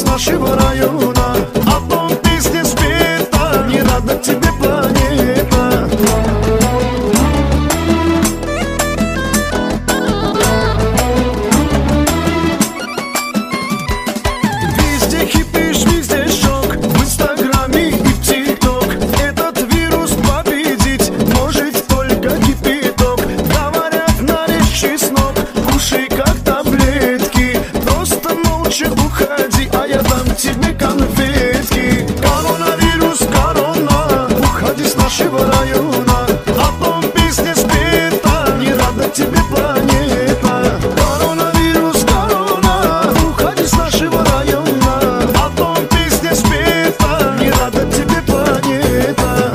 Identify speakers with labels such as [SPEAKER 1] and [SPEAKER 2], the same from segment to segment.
[SPEAKER 1] из нашего района. О том песня спета, не рада тебе планета. Везде кипиш, везде шок, в инстаграме и в тикток. Этот вирус победить может только кипяток. Говорят, нарежь чеснок, кушай как таблетки. Просто молча уходи, а я дам тебе конфетки. Коронавирус, корона, уходи с нашего района. О том песня спета, не рада тебе планета. Коронавирус, корона, уходи с нашего района. О том песня спета, не рада тебе планета.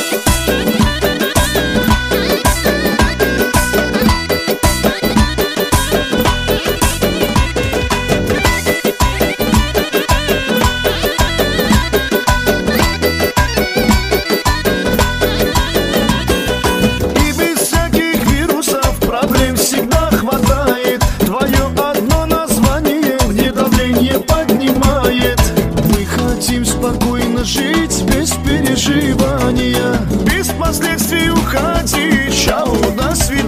[SPEAKER 1] И без всяких вирусов проблем всегда хватает. Твое одно название мне давление поднимает. Мы хотим спокойно жить без переживания, без последствий уходи. Чао, до свидания.